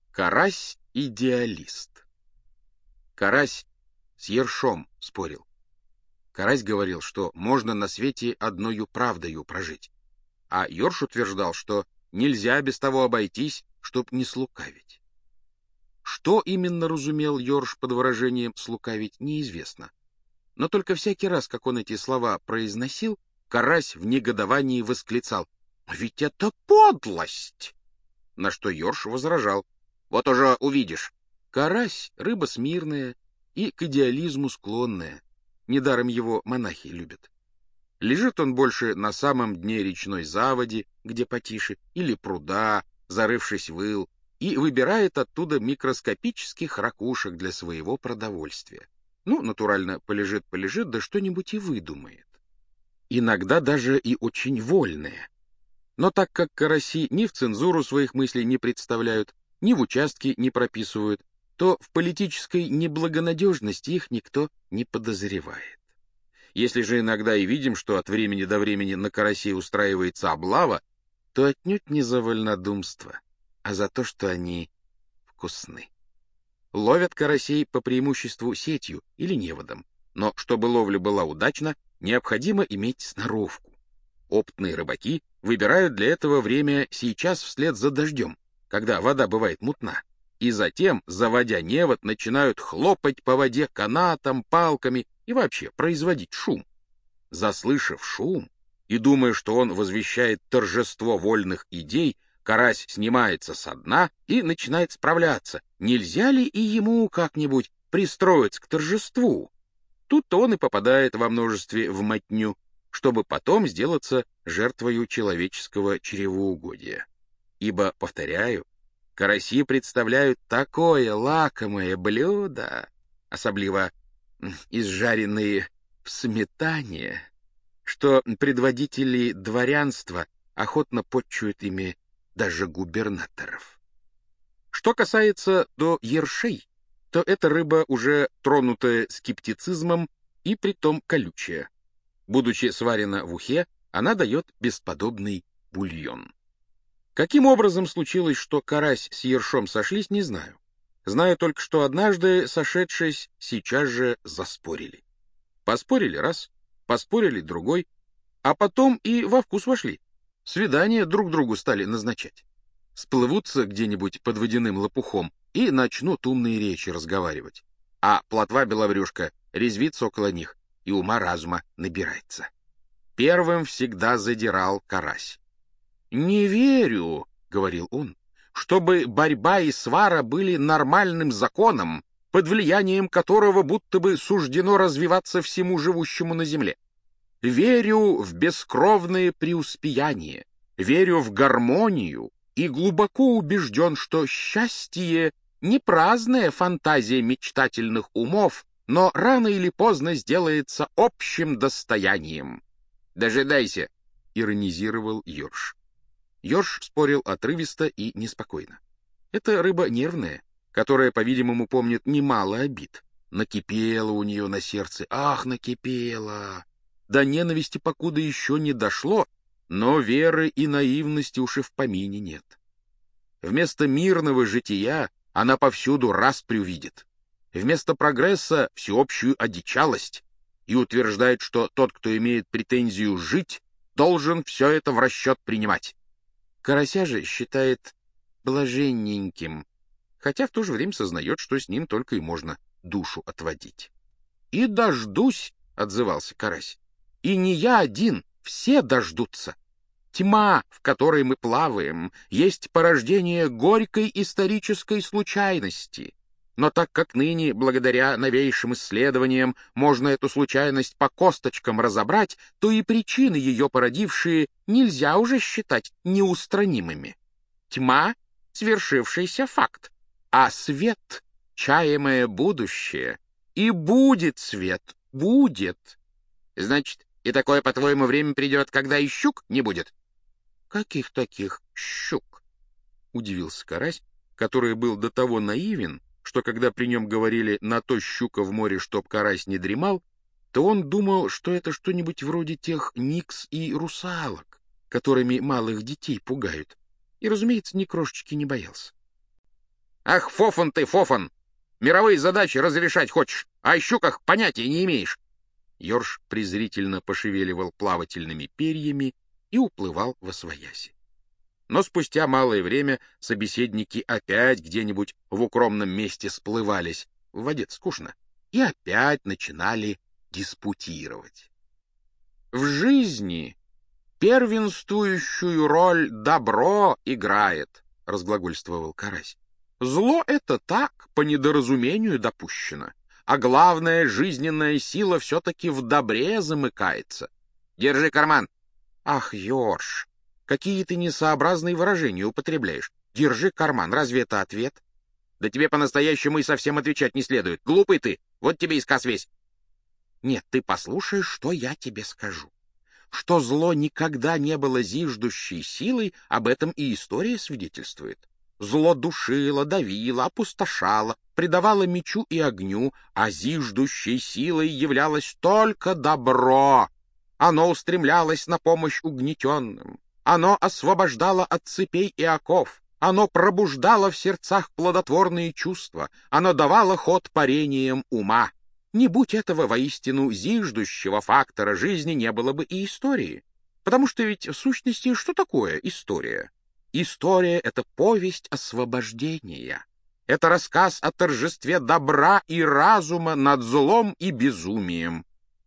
Карась-идеалист. Карась с ершом спорил. Карась говорил, что можно на свете одною правдою прожить, а ерш утверждал, что нельзя без того обойтись, чтоб не слукавить. Что именно разумел ерш под выражением «слукавить» неизвестно. Но только всякий раз, как он эти слова произносил, Карась в негодовании восклицал: «А ведь это подлость!» На что ерш возражал: «Вот уже увидишь». Карась — рыба смирная и к идеализму склонная. Недаром его монахи любят. Лежит он больше на самом дне речной заводи, где потише, или пруда, зарывшись в ил, и выбирает оттуда микроскопических ракушек для своего продовольствия. Ну, натурально, полежит, да что-нибудь и выдумает. Иногда даже и очень вольное. Но так как караси ни в цензуру своих мыслей не представляют, ни в участки не прописывают, то в политической неблагонадежности их никто не подозревает. Если же иногда и видим, что от времени до времени на карасей устраивается облава, то отнюдь не за вольнодумство, а за то, что они вкусны. Ловят карасей по преимуществу сетью или неводом, но чтобы ловля была удачна, необходимо иметь сноровку. Опытные рыбаки выбирают для этого время сейчас вслед за дождем, когда вода бывает мутна, и затем, заводя невод, начинают хлопать по воде канатом, палками и вообще производить шум. Заслышав шум и думая, что он возвещает торжество вольных идей, карась снимается со дна и начинает справляться, нельзя ли и ему как-нибудь пристроиться к торжеству. Тут-то он и попадает во множестве в мотню, чтобы потом сделаться жертвою человеческого чревоугодия. Ибо, повторяю, караси представляют такое лакомое блюдо, особливо изжаренные в сметане, что предводители дворянства охотно подчуют ими даже губернаторов. Что касается до ершей, то эта рыба уже тронутая скептицизмом и притом колючая. Будучи сварена в ухе, она дает бесподобный бульон. Каким образом случилось, что карась с ершом сошлись, не знаю. Знаю только, что однажды, сошедшись, сейчас же заспорили. Поспорили раз, поспорили другой, а потом и во вкус вошли. Свидания друг другу стали назначать. Сплывутся где-нибудь под водяным лопухом и начнут умные речи разговаривать. А плотва-беловрюшка резвится около них и ума-разума набирается. Первым всегда задирал карась. «Не верю, — говорил он, — чтобы борьба и свара были нормальным законом, под влиянием которого будто бы суждено развиваться всему живущему на земле. Верю в бескровное преуспеяние, верю в гармонию и глубоко убежден, что счастье — не праздная фантазия мечтательных умов, но рано или поздно сделается общим достоянием». «Дожидайся, — иронизировал ерш. Ерш спорил отрывисто и неспокойно. Это рыба нервная, которая, по-видимому, помнит немало обид. Накипело у нее на сердце, ах, накипело! До ненависти покуда еще не дошло, но веры и наивности уж и в помине нет. Вместо мирного жития она повсюду распрю видит. Вместо прогресса — всеобщую одичалость, и утверждает, что тот, кто имеет претензию жить, должен все это в расчет принимать. Карася же считает блаженненьким, хотя в то же время сознает, что с ним только и можно душу отводить. «И дождусь, — отзывался карась, — и не я один, все дождутся. Тьма, в которой мы плаваем, есть порождение горькой исторической случайности. Но так как ныне, благодаря новейшим исследованиям, можно эту случайность по косточкам разобрать, то и причины, ее породившие, нельзя уже считать неустранимыми. Тьма — свершившийся факт, а свет — чаемое будущее. И будет свет, будет. Значит, и такое, по-твоему, время придет, когда и щук не будет? Каких таких щук? Удивился карась, который был до того наивен, что когда при нем говорили «на то щука в море, чтоб карась не дремал», то он думал, что это что-нибудь вроде тех никс и русалок, которыми малых детей пугают, и, разумеется, ни крошечки не боялся. Ах, Фофан ты, Фофан! Мировые задачи разрешать хочешь, а о щуках понятия не имеешь. Ёрш презрительно пошевеливал плавательными перьями и уплывал восвояси. Но спустя малое время собеседники опять где-нибудь в укромном месте сплывались, в воде скучно, и опять начинали диспутировать. В жизни первенствующую роль добро играет, разглагольствовал Карась. Зло — это так, по недоразумению допущено, а главная жизненная сила все-таки в добре замыкается. Держи карман. Ах, Ёрш, какие ты несообразные выражения употребляешь. Держи карман, разве это ответ? Да тебе по-настоящему и совсем отвечать не следует. Глупый ты, вот тебе и сказ весь. Нет, ты послушай, что я тебе скажу. Что зло никогда не было зиждущей силой, об этом и история свидетельствует. Зло душило, давило, опустошало, предавало мечу и огню, а зиждущей силой являлось только добро. Оно устремлялось на помощь угнетенным. Оно освобождало от цепей и оков. Оно пробуждало в сердцах плодотворные чувства. Оно давало ход парениям ума. Не будь этого воистину зиждущего фактора жизни, не было бы и истории. Потому что ведь в сущности что такое история? История — это повесть освобождения. Это рассказ о торжестве добра и разума над злом и безумием.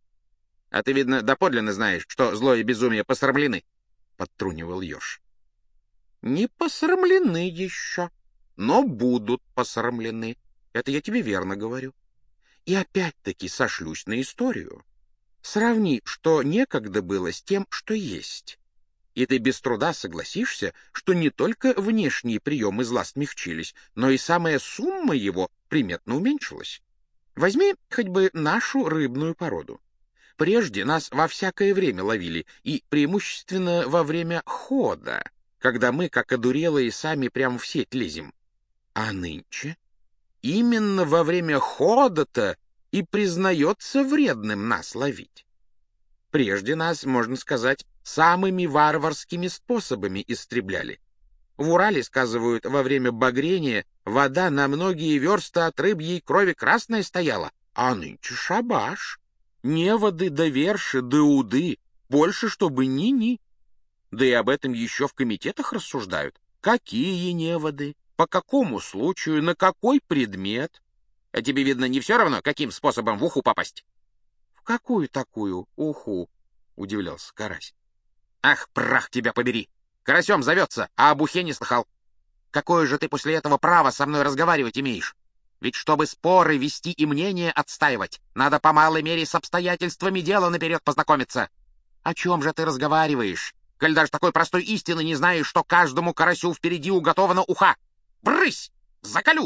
— А ты, видно, доподлинно знаешь, что зло и безумие посрамлены, — подтрунивал Ёрш. — Не посрамлены еще, но будут посрамлены. Это я тебе верно говорю. И опять-таки сошлюсь на историю. Сравни, что некогда было с тем, что есть. И ты без труда согласишься, что не только внешние приемы зла смягчились, но и самая сумма его приметно уменьшилась. Возьми хоть бы нашу рыбную породу. Прежде нас во всякое время ловили, и преимущественно во время хода, когда мы, как одурелые, сами прямо в сеть лезем. А нынче именно во время хода-то и признается вредным нас ловить. Прежде нас, можно сказать, самыми варварскими способами истребляли. В Урале, сказывают, во время багрения вода на многие версты от рыбьей крови красная стояла, а нынче шабаш. Неводы да верши да уды, больше чтобы ни-ни. Да и об этом еще в комитетах рассуждают. Какие неводы, по какому случаю, на какой предмет? А тебе, видно, не все равно, каким способом в уху попасть? — В какую такую уху? — удивлялся Карась. — Ах, прах тебя побери! Карасем зовется, а об ухе не слыхал. Какое же ты после этого право со мной разговаривать имеешь? Ведь чтобы споры вести и мнение отстаивать, надо по малой мере с обстоятельствами дела наперед познакомиться. О чем же ты разговариваешь, коль даже такой простой истины не знаешь, что каждому карасю впереди уготована уха? Брысь! Заколю!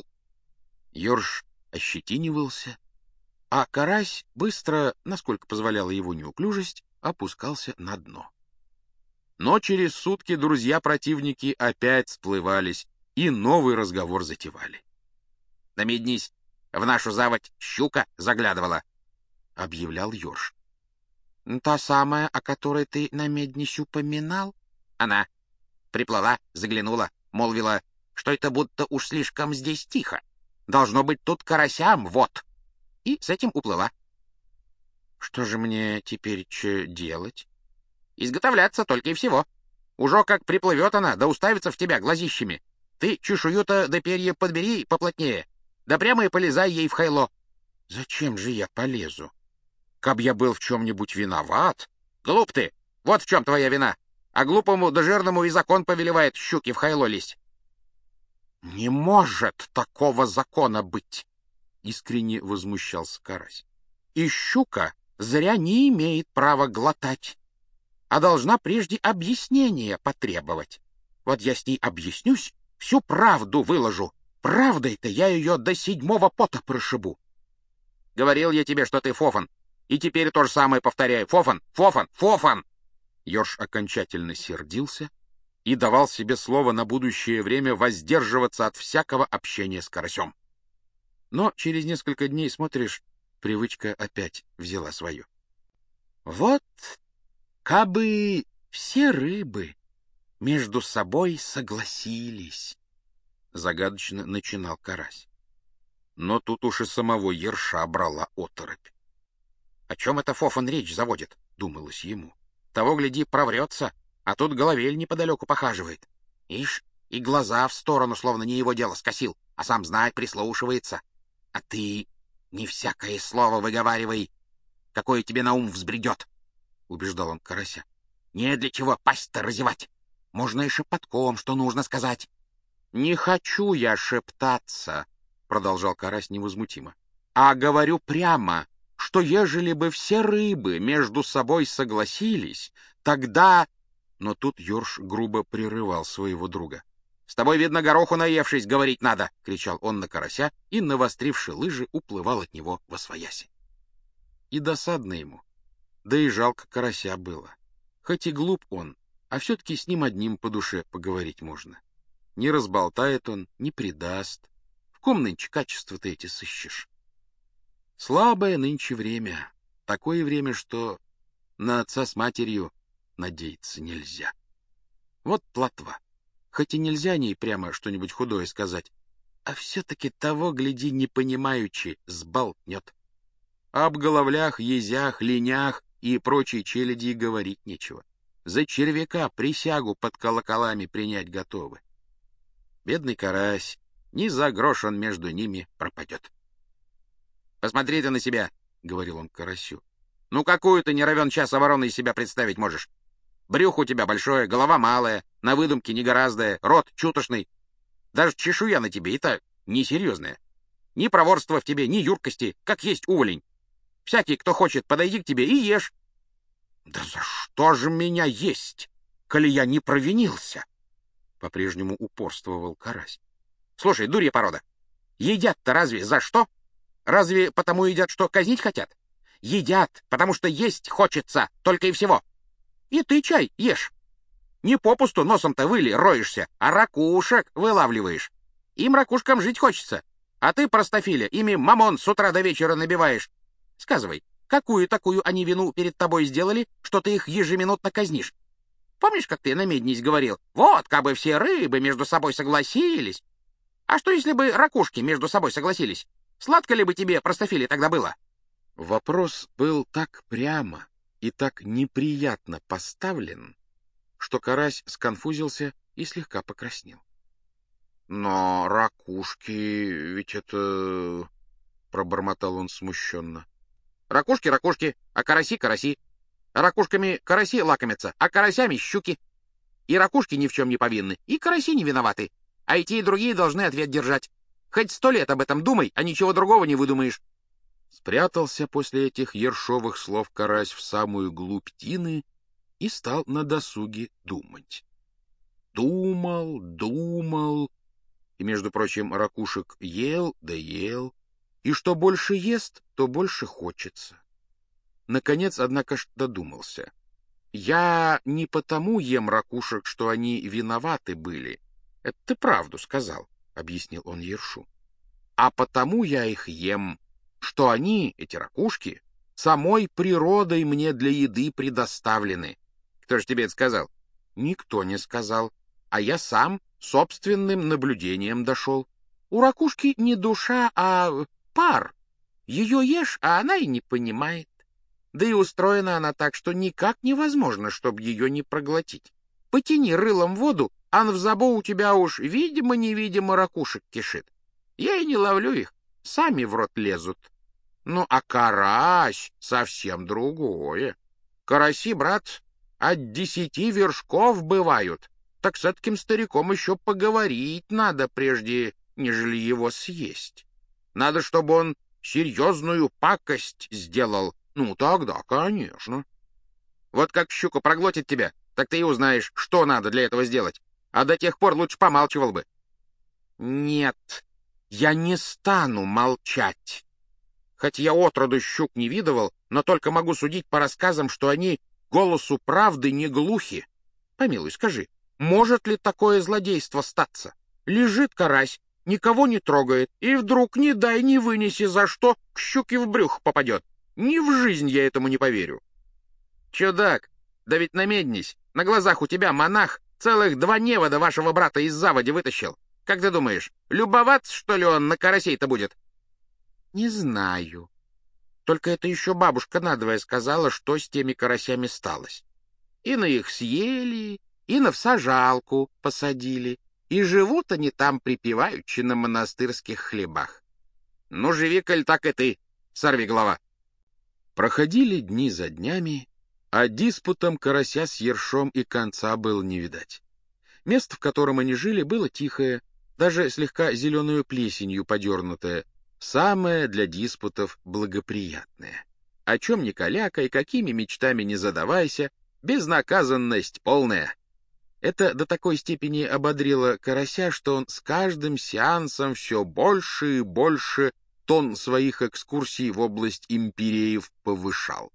Ёрш ощетинивался, а карась быстро, насколько позволяла его неуклюжесть, опускался на дно. Но через сутки друзья-противники опять сплывались и новый разговор затевали. — Намеднись, в нашу заводь щука заглядывала, — объявлял Ёрш. — Та самая, о которой ты на меднись упоминал? Она приплыла, заглянула, молвила, что это будто уж слишком здесь тихо. Должно быть тут карасям, вот. И с этим уплыла. — Что же мне теперь делать? — Изготовляться только и всего. Уже как приплывет она, да уставится в тебя глазищами. Ты чешую-то да перья подбери поплотнее, да прямо и полезай ей в хайло. — Зачем же я полезу? Каб я был в чем-нибудь виноват? — Глуп ты, вот в чем твоя вина. А глупому да жирному и закон повелевает щуки в хайло лезть. — Не может такого закона быть! — искренне возмущался Карась. — И щука зря не имеет права глотать, а должна прежде объяснения потребовать. Вот я с ней объяснюсь, всю правду выложу. Правдой-то я ее до 7-го пота прошибу. Говорил я тебе, что ты Фофан, и теперь то же самое повторяю. Фофан, Фофан, Фофан! Ёрш окончательно сердился и давал себе слово на будущее время воздерживаться от всякого общения с карасем. Но через несколько дней, смотришь, привычка опять взяла свое. Вот кабы все рыбы между собой согласились, — загадочно начинал Карась. Но тут уж и самого ерша брала оторопь. — О чем это Фофан речь заводит? — думалось ему. — Того, гляди, проврется, а тут Головель неподалеку похаживает. Ишь, и глаза в сторону, словно не его дело, скосил, а сам, знай, прислушивается. А ты не всякое слово выговаривай, какое тебе на ум взбредет, — убеждал он Карася. — Не для чего пасть-то разевать. Можно и шепотком, что нужно сказать. — Не хочу я шептаться, — продолжал Карась невозмутимо, — а говорю прямо, что ежели бы все рыбы между собой согласились, тогда... Но тут ёрш грубо прерывал своего друга. — С тобой, видно, гороху наевшись, говорить надо! — кричал он на Карася и, навостривши лыжи, уплывал от него восвояси. И досадно ему, да и жалко Карася было. Хоть и глуп он, а все-таки с ним одним по душе поговорить можно. Не разболтает он, не предаст. В ком нынче качества-то эти сыщешь? Слабое нынче время. Такое время, что на отца с матерью надеяться нельзя. Вот плотва. Хоть и нельзя о ней прямо что-нибудь худое сказать, а все-таки того, гляди, не понимаючи, сболтнет. Об головлях, езях, линях и прочей челяди говорить нечего. За червяка присягу под колоколами принять готовы. Бедный Карась, ни за грош он между ними пропадет. — Посмотри ты на себя, — говорил он Карасю. — Ну какую ты не равен час обороны из себя представить можешь? Брюхо у тебя большое, голова малая, на выдумке негораздая, рот чутошный. Даже чешуя на тебе и та несерьезная. Ни проворства в тебе, ни юркости, как есть уволень. Всякий, кто хочет, подойди к тебе и ешь. — Да за что же меня есть, коли я не провинился? — по-прежнему упорствовал Карась. — Слушай, дурья порода, едят-то разве за что? Разве потому едят, что казнить хотят? Едят, потому что есть хочется, только и всего. И ты чай ешь. Не попусту носом-то выли роешься, а ракушек вылавливаешь. Им ракушкам жить хочется. А ты, простофиля, ими мамон с утра до вечера набиваешь. Сказывай, какую такую они вину перед тобой сделали, что ты их ежеминутно казнишь? Помнишь, как ты на меднись говорил? Вот, как бы все рыбы между собой согласились. А что, если бы ракушки между собой согласились? Сладко ли бы тебе, простофиля, тогда было? Вопрос был так прямо и так неприятно поставлен, что Карась сконфузился и слегка покраснел. — Но ракушки ведь это... — пробормотал он смущенно. — Ракушки — ракушки, а караси — караси. Ракушками караси лакомятся, а карасями — щуки. И ракушки ни в чем не повинны, и караси не виноваты, а и те, и другие должны ответ держать. Хоть 100 лет об этом думай, а ничего другого не выдумаешь. Спрятался после этих ершовых слов Карась в самую глубь тины и стал на досуге думать. Думал, думал, и, между прочим, ракушек ел да ел, и что больше ест, то больше хочется. Наконец, однако ж, додумался. Я не потому ем ракушек, что они виноваты были. Это ты правду сказал, — объяснил он ершу. А потому я их ем, что они, эти ракушки, самой природой мне для еды предоставлены. Кто же тебе это сказал? Никто не сказал, а я сам собственным наблюдением дошел. У ракушки не душа, а пар. Ее ешь, а она и не понимает. Да и устроена она так, что никак невозможно, чтобы ее не проглотить. Потяни рылом воду, а в забу у тебя уж видимо-невидимо ракушек кишит. Я и не ловлю их, сами в рот лезут. Ну, а карась совсем другое. Караси, брат, от 10 вершков бывают. Так с таким стариком еще поговорить надо, прежде нежели его съесть. Надо, чтобы он серьезную пакость сделал. Ну, тогда, конечно. Вот как щука проглотит тебя, так ты и узнаешь, что надо для этого сделать. А до тех пор лучше помалчивал бы. Нет, я не стану молчать. Хоть я отроду щук не видывал, но только могу судить по рассказам, что они голосу правды не глухи. Помилуй, скажи, может ли такое злодейство статься? Лежит карась, никого не трогает, и вдруг, не дай не вынеси, за что к щуке в брюхо попадет. Ни в жизнь я этому не поверю. Чудак, да ведь намеднись, на глазах у тебя монах целых 2 невода вашего брата из заводи вытащил. Как ты думаешь, любоваться, что ли, он на карасей-то будет? Не знаю. Только это еще бабушка надвое сказала, что с теми карасями сталось. И на их съели, и на всажалку посадили. И живут они там припеваючи на монастырских хлебах. Ну, живи, коль так и ты, сорвиголова. Проходили дни за днями, а диспутом карася с ершом и конца было не видать. Место, в котором они жили, было тихое, даже слегка зеленую плесенью подернутое, самое для диспутов благоприятное. О чем ни калякай, какими мечтами не задавайся, безнаказанность полная. Это до такой степени ободрило карася, что он с каждым сеансом все больше и больше тон своих экскурсий в область империев повышал.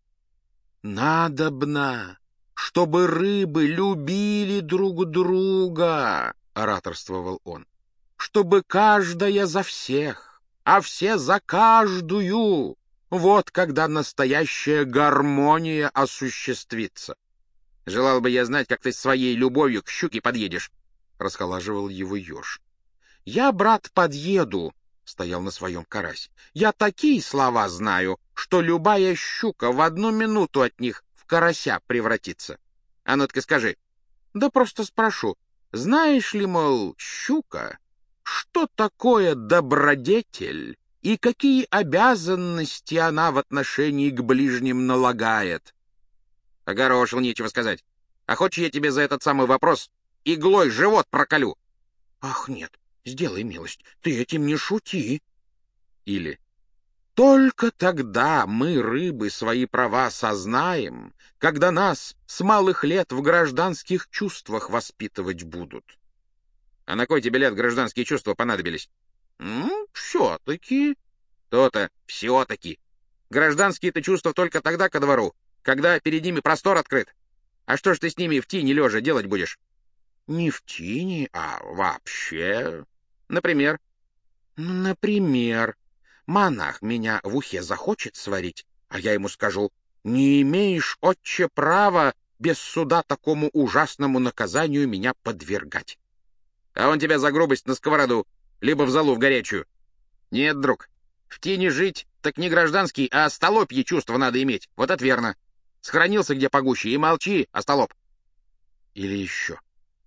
«Надобно, чтобы рыбы любили друг друга», — ораторствовал он, «чтобы каждая за всех, а все за каждую. Вот когда настоящая гармония осуществится». «Желал бы я знать, как ты своей любовью к щуке подъедешь», — расхолаживал его еж. «Я, брат, подъеду», — стоял на своем карась. «Я такие слова знаю, что любая щука в 1 минуту от них в карася превратится. А ну-ка скажи». «Да просто спрошу, знаешь ли, мол, щука, что такое добродетель и какие обязанности она в отношении к ближним налагает?» Огорошил, нечего сказать. А хочешь, я тебе за этот самый вопрос иглой живот проколю? Ах, нет, сделай милость, ты этим не шути. Или только тогда мы, рыбы, свои права сознаем, когда нас с малых лет в гражданских чувствах воспитывать будут. А на кой тебе лет гражданские чувства понадобились? Все-таки. То-то, все-таки. Гражданские-то чувства только тогда ко двору, когда перед ними простор открыт. А что ж ты с ними в тени лежа делать будешь? Не в тени, а вообще. Например? Например, монах меня в ухе захочет сварить, а я ему скажу: не имеешь, отче, права без суда такому ужасному наказанию меня подвергать. А он тебя за грубость на сковороду, либо в залу в горячую. Нет, друг, в тени жить так не гражданский, а остолопьи чувства надо иметь. Вот это верно. Схоронился где погуще и молчи, остолоп. Или еще.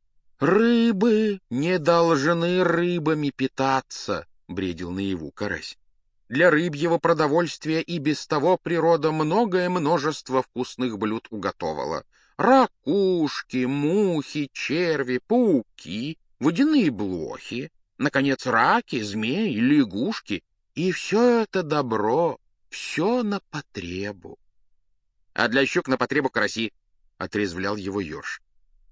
Рыбы не должны рыбами питаться, бредил наяву карась. Для рыбьего продовольствия и без того природа многое множество вкусных блюд уготовала. Ракушки, мухи, черви, пауки, водяные блохи, наконец, раки, змеи, лягушки. И все это добро, все на потребу. А для щук на потребу караси, — отрезвлял его еж.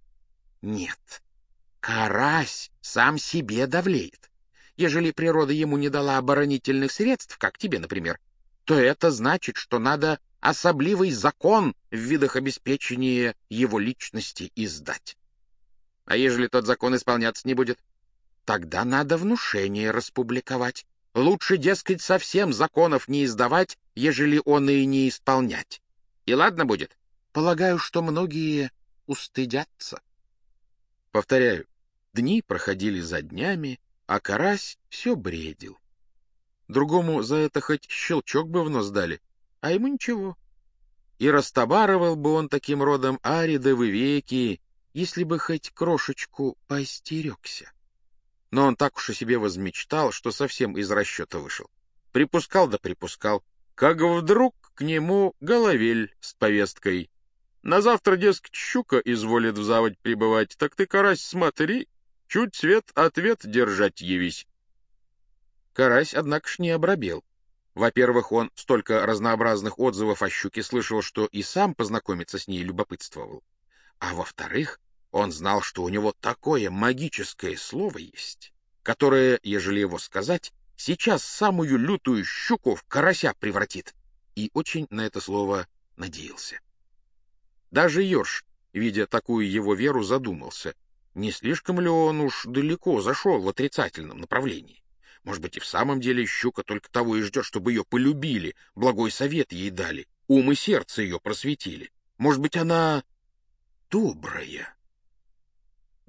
Нет, карась сам себе давлеет. Ежели природа ему не дала оборонительных средств, как тебе, например, то это значит, что надо особливый закон в видах обеспечения его личности издать. А ежели тот закон исполняться не будет? Тогда надо внушение распубликовать. Лучше, дескать, совсем законов не издавать, ежели он и не исполнять. И ладно будет? Полагаю, что многие устыдятся. Повторяю, дни проходили за днями, а карась все бредил. Другому за это хоть щелчок бы в нос дали, а ему ничего. И растобарывал бы он таким родом аридовы веки, если бы хоть крошечку поостерегся. Но он так уж о себе возмечтал, что совсем из расчета вышел. Припускал да припускал, как вдруг к нему головель с повесткой. На завтра, дескать, щука изволит в заводь прибывать, так ты, карась, смотри, чуть свет ответ держать явись. Карась, однако ж, не обрабел. Во-первых, он столько разнообразных отзывов о щуке слышал, что и сам познакомиться с ней любопытствовал. А во-вторых, он знал, что у него такое магическое слово есть, которое, ежели его сказать, сейчас самую лютую щуку в карася превратит, и очень на это слово надеялся. Даже еж, видя такую его веру, задумался, не слишком ли он уж далеко зашел в отрицательном направлении. Может быть, и в самом деле щука только того и ждет, чтобы ее полюбили, благой совет ей дали, ум и сердце ее просветили. Может быть, она добрая.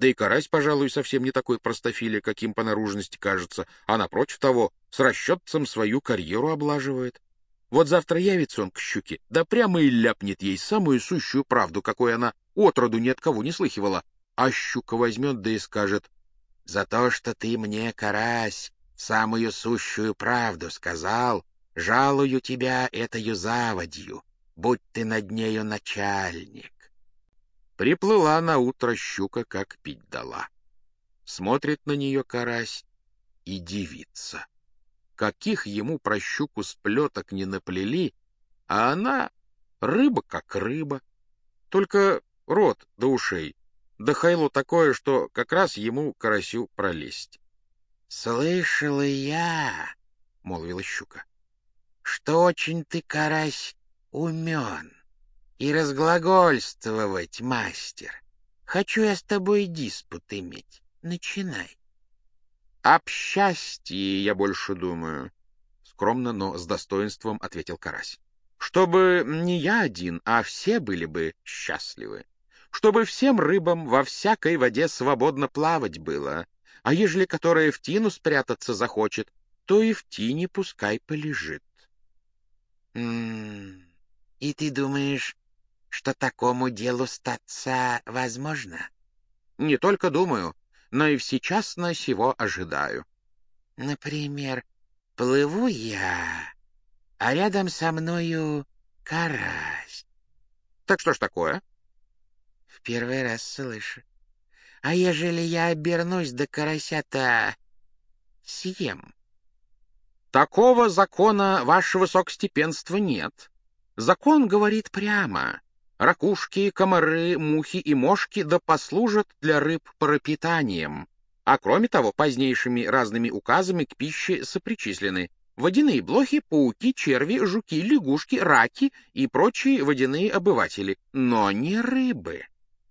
Да и карась, пожалуй, совсем не такой простофиля, каким по наружности кажется, а, напротив того, с расчетцем свою карьеру облаживает. Вот завтра явится он к щуке, да прямо и ляпнет ей самую сущую правду, какой она отроду ни от кого не слыхивала. А щука возьмет да и скажет: «За то, что ты мне, карась, самую сущую правду сказал, жалую тебя этою заводью, будь ты над нею начальник». Приплыла наутро щука, как пить дала. Смотрит на нее карась и дивится. Каких ему про щуку сплеток не наплели, а она рыба как рыба. Только рот до ушей, да хайло такое, что как раз ему, карасю, пролезть. — Слышала я, — молвила щука, — что очень ты, карась, умен и разглагольствовать мастер. Хочу я с тобой диспут иметь. Начинай. — Об счастье я больше думаю, — скромно, но с достоинством ответил карась. — Чтобы не я один, а все были бы счастливы. Чтобы всем рыбам во всякой воде свободно плавать было. А ежели которая в тину спрятаться захочет, то и в тине пускай полежит. — И ты думаешь, что такому делу статься возможно? — Не только думаю, но и всечасно сего ожидаю. — Например, плыву я, а рядом со мною карась. — Так что ж такое? — В первый раз слышу. А ежели я обернусь до карася-то съем? — Такого закона, ваше высокостепенство, нет. Закон говорит прямо: ракушки, комары, мухи и мошки да послужат для рыб пропитанием. А кроме того, позднейшими разными указами к пище сопричислены водяные блохи, пауки, черви, жуки, лягушки, раки и прочие водяные обыватели, но не рыбы.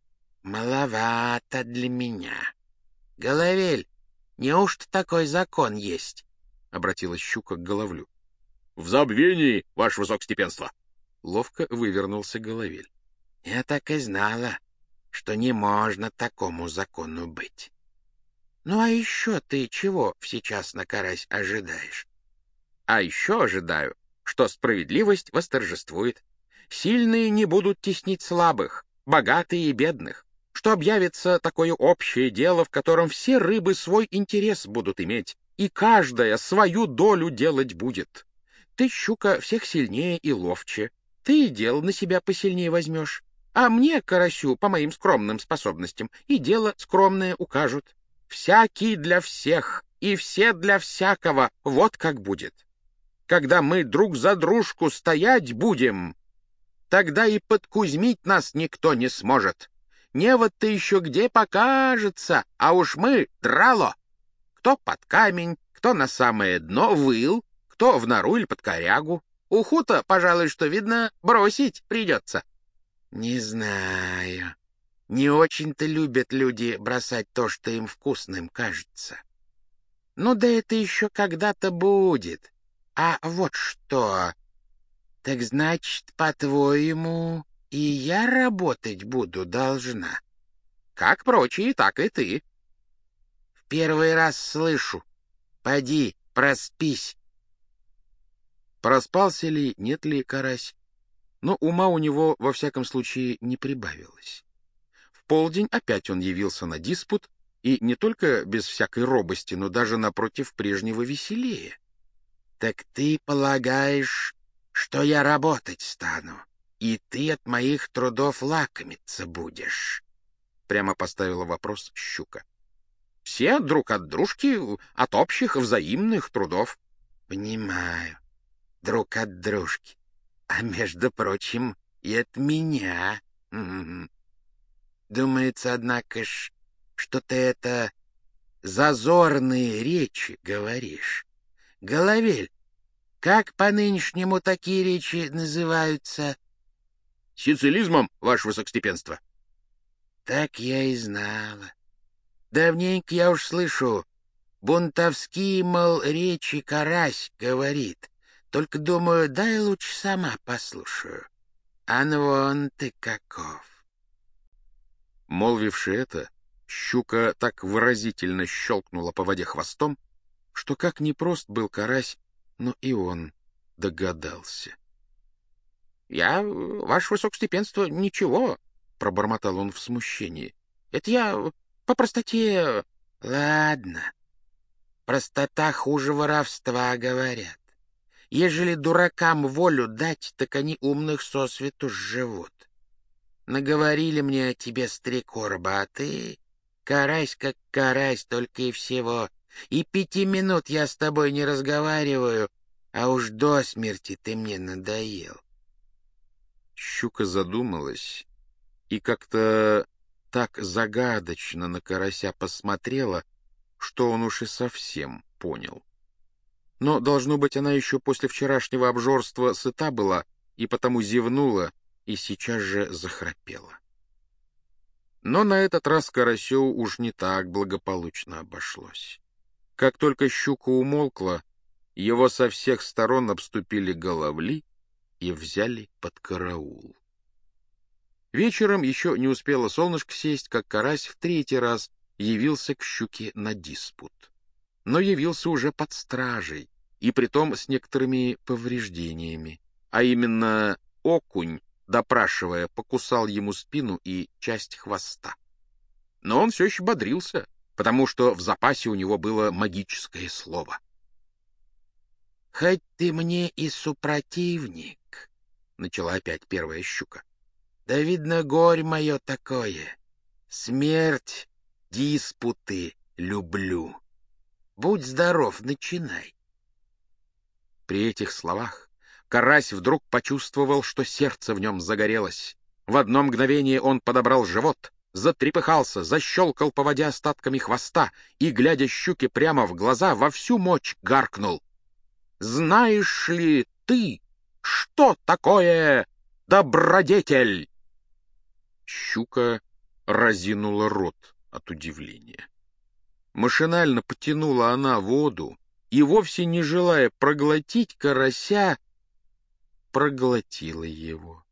Маловато для меня. Головель, неужто такой закон есть? — обратилась щука к Головлю. — В забвении, ваше высокостепенство! — ловко вывернулся Головель. — Я так и знала, что не можно такому закону быть. Ну а еще ты чего сейчас на карась ожидаешь? — А еще ожидаю, что справедливость восторжествует. Сильные не будут теснить слабых, богатые и бедных, что объявится такое общее дело, в котором все рыбы свой интерес будут иметь, и каждая свою долю делать будет. Ты, щука, всех сильнее и ловче, ты и дело на себя посильнее возьмешь, а мне, карасю, по моим скромным способностям, и дело скромное укажут. Всякий для всех, и все для всякого, вот как будет. Когда мы друг за дружку стоять будем, тогда и подкузмить нас никто не сможет. Невод-то еще где покажется, а уж мы — драло. Кто под камень, кто на самое дно выл, кто в нору или под корягу. Уху-то, пожалуй, что, видно, бросить придется. — Не знаю. Не очень-то любят люди бросать то, что им вкусным кажется. Ну да это еще когда-то будет. А вот что. Так значит, по-твоему, и я работать буду должна? Как прочие, так и ты. В первый раз слышу. Поди, проспись. Проспался ли, нет ли карась, но ума у него, во всяком случае, не прибавилось. В полдень опять он явился на диспут, и не только без всякой робости, но даже напротив прежнего веселее. — Так ты полагаешь, что я работать стану, и ты от моих трудов лакомиться будешь? — прямо поставила вопрос щука. — Все друг от дружки, от общих взаимных трудов. — Понимаю, друг от дружки. А между прочим, и от меня. Думается, однако ж, что ты это зазорные речи говоришь. Головель, как по-нынешнему такие речи называются? — Сицилизмом, ваше высокостепенство. — Так я и знала. Давненько я уж слышу, бунтовские, мол, речи карась говорит. Только думаю, дай лучше сама послушаю. А ну вон ты каков. Молвивши это, Щука так выразительно щелкнула по воде хвостом, что как ни прост был карась, но и он догадался. — Я, ваше высокостепенство, ничего, — пробормотал он в смущении. — Это я по простоте... — Ладно, простота хуже воровства, говорят. Ежели дуракам волю дать, так они умных сосвету сживут. Наговорили мне о тебе с 3 короба, а ты... Карась как карась, только и всего. И 5 минут я с тобой не разговариваю, а уж до смерти ты мне надоел. Щука задумалась и как-то так загадочно на карася посмотрела, что он уж и совсем понял. Но, должно быть, она еще после вчерашнего обжорства сыта была и потому зевнула и сейчас же захрапела. Но на этот раз карасю уж не так благополучно обошлось. Как только щука умолкла, его со всех сторон обступили головли и взяли под караул. Вечером еще не успело солнышко сесть, как карась в 3-й раз явился к щуке на диспут. Но явился уже под стражей, и притом с некоторыми повреждениями. А именно окунь, допрашивая, покусал ему спину и часть хвоста. Но он все еще бодрился, потому что в запасе у него было магическое слово. — Хоть ты мне и супротивник, — начала опять первая щука, — да, видно, горь мое такое. Смерть, диспуты люблю. Будь здоров, начинай. При этих словах карась вдруг почувствовал, что сердце в нем загорелось. В одно мгновение он подобрал живот, затрепыхался, защелкал по воде остатками хвоста и, глядя щуке прямо в глаза, во всю мочь гаркнул. «Знаешь ли ты, что такое добродетель?» Щука разинула рот от удивления. Машинально потянула она воду и, вовсе не желая проглотить карася, проглотила его.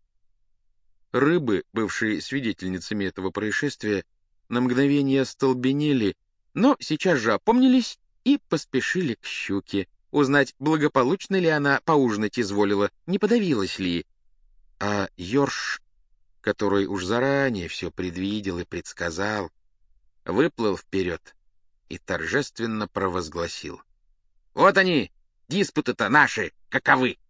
Рыбы, бывшие свидетельницами этого происшествия, на мгновение остолбенели, но сейчас же опомнились и поспешили к щуке, узнать, благополучно ли она поужинать изволила, не подавилась ли. А ёрш, который уж заранее все предвидел и предсказал, выплыл вперед и торжественно провозгласил. — Вот они, диспуты-то наши, каковы!